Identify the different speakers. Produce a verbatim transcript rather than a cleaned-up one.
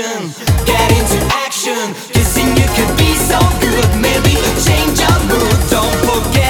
Speaker 1: passion, get into action, kissing you could be so good. Maybe a change of mood, don't forget